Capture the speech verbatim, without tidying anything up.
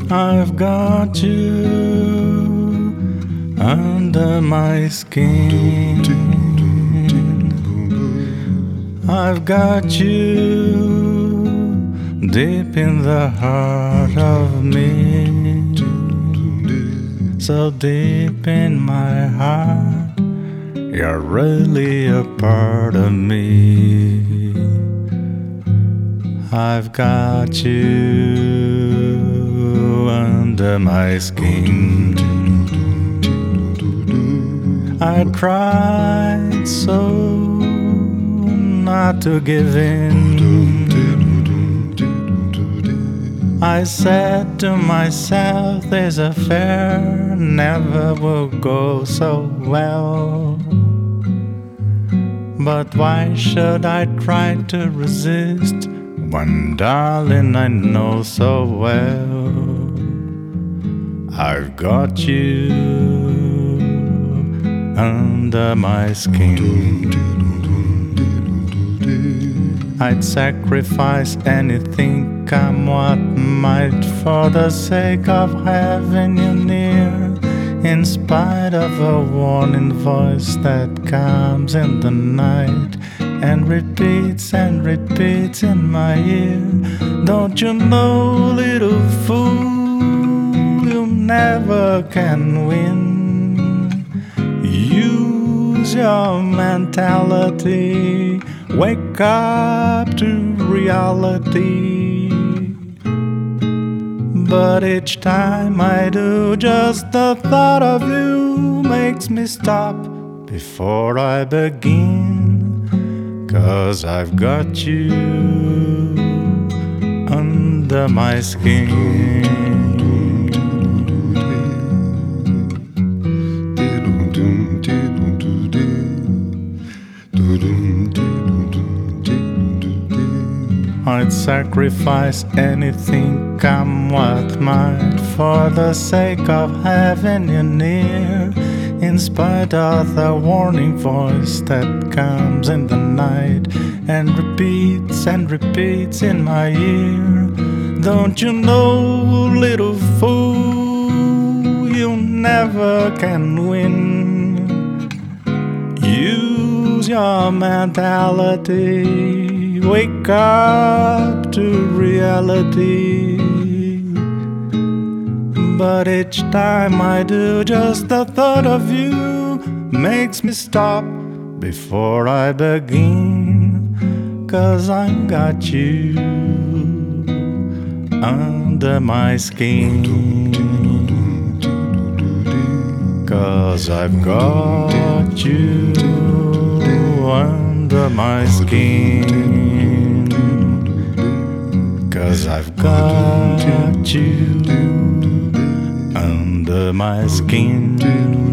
I've got you under my skin. I've got you deep in the heart of me, so deep in my heart, you're really a part of me. I've got you under my skin. I tried so not to give in. I said to myself, this affair never will go so well. But why should I try to resist when, darling, I know so well I've got you under my skin. I'd sacrifice anything, come what might, for the sake of having you near, in spite of a warning voice that comes in the night and repeats and repeats in my ear. Don't you know, little fool, you never can win. Use your mentality, wake up to reality. But each time I do, just the thought of you makes me stop before I begin. 'Cause I've got you under my skin. I'd sacrifice anything, come what might, for the sake of having you near, in spite of the warning voice that comes in the night and repeats and repeats in my ear. Don't you know, little fool, you never can win. Use your mentality, wake up to reality. But each time I do, just the thought of you makes me stop before I begin. 'Cause I've got you under my skin. 'Cause I've got you under my skin. 'Cause I've got you under my skin.